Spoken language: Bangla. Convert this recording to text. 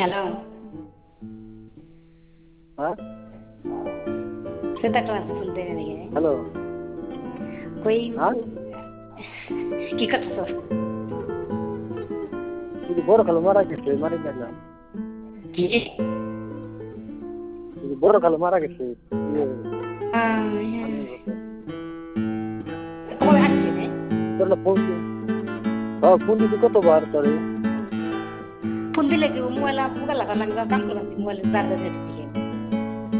হ্যালো, হ্যাঁ, সেটা ক্লাস খুলতে নাকি? হ্যালো, কই হ্যাঁ, কি করতেছ? এই যে বড় খালু মারা গেছে, মারি গেলাম। কি? এই যে বড় খালু মারা গেছে, ইয়ে, হ্যাঁ। আমি বলতে, কবে আসছে রে? তোর না ফোন দি, ফোন দিছি কতবার তোরে। ফোন দিলে কি মোবাইল মোবাইল লাগানো লাগবে, কাম করতেছি মোবাইলের চার্জার নিতে